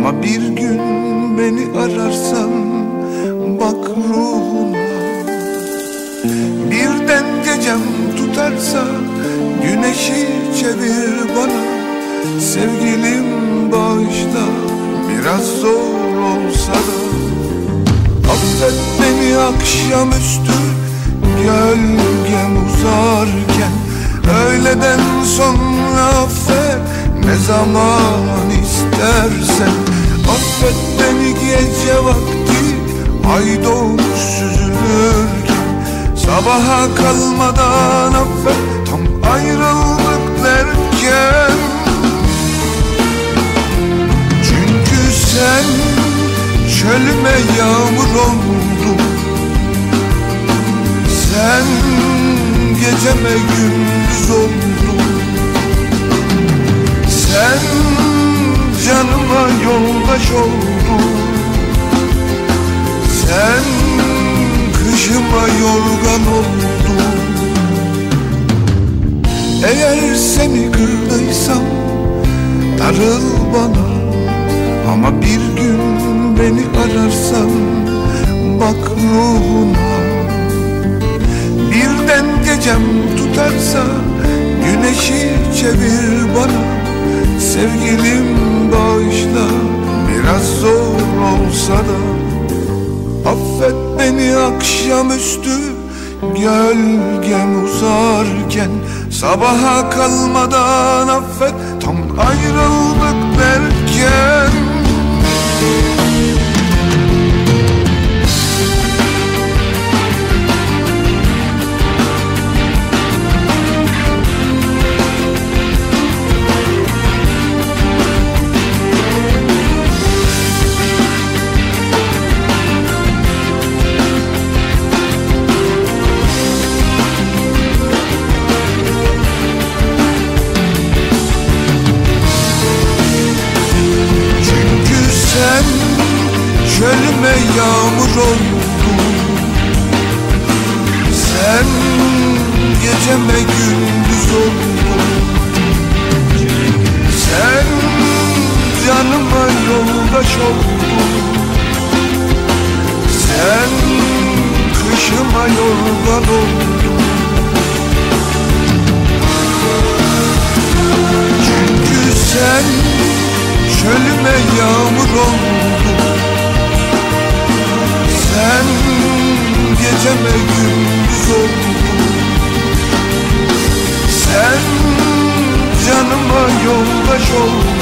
Ama bir gün beni ararsan bak ruhuna. Birden gecem tutarsa güneşi çevir bana. Sevgilim bağışla, biraz zor olsa da. Affet beni akşamüstü gölgem uzarken. Öğleden sonra affet ne zaman istersen. Affet beni gece vakti ay doğmuş süzülürken. Sabaha kalmadan affet tam ayrıldık derken. Çünkü sen çölüme yağmur oldun. Sen geceme gündüz oldun. Sen canıma yoldaş oldun. Sen kışıma yorgan oldun. Eğer seni kırdıysam darıl bana. Ama bir gün beni ararsan bak ruhuna. Birden gecem tutarsa güneşi çevir bana. Sevgilim bağışla, biraz zor olsa da. Affet beni akşamüstü gölgem uzarken. Sabaha kalmadan affet tam ayrıldık derken. Çölüme yağmur oldun. Sen geceme gündüz oldun. Sen canıma yoldaş oldun. Sen kışıma yorgan oldun. Çünkü sen çölüme yağmur oldun. Sen geceme gündüz oldun. Sen canıma yoldaş oldun.